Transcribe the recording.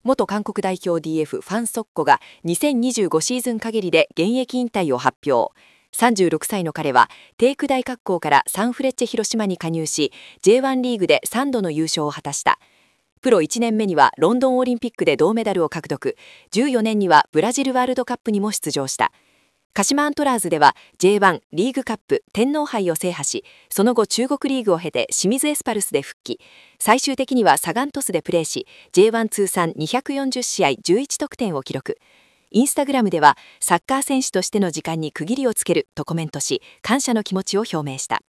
元韓国代表 DF ファン・ソッコが2025シーズン限りで現役引退を発表。36歳の彼は帝区大学校からサンフレッチェ広島に加入し、 J1 リーグで3度の優勝を果たした。プロ1年目にはロンドンオリンピックで銅メダルを獲得、14年にはブラジルワールドカップにも出場した。鹿島アントラーズでは J1 リーグカップ天皇杯を制覇し、その後中国リーグを経て清水エスパルスで復帰、最終的にはサガン鳥栖でプレーし、 J1 通算240試合11得点を記録。インスタグラムではサッカー選手としての時間に区切りをつけるとコメントし、感謝の気持ちを表明した。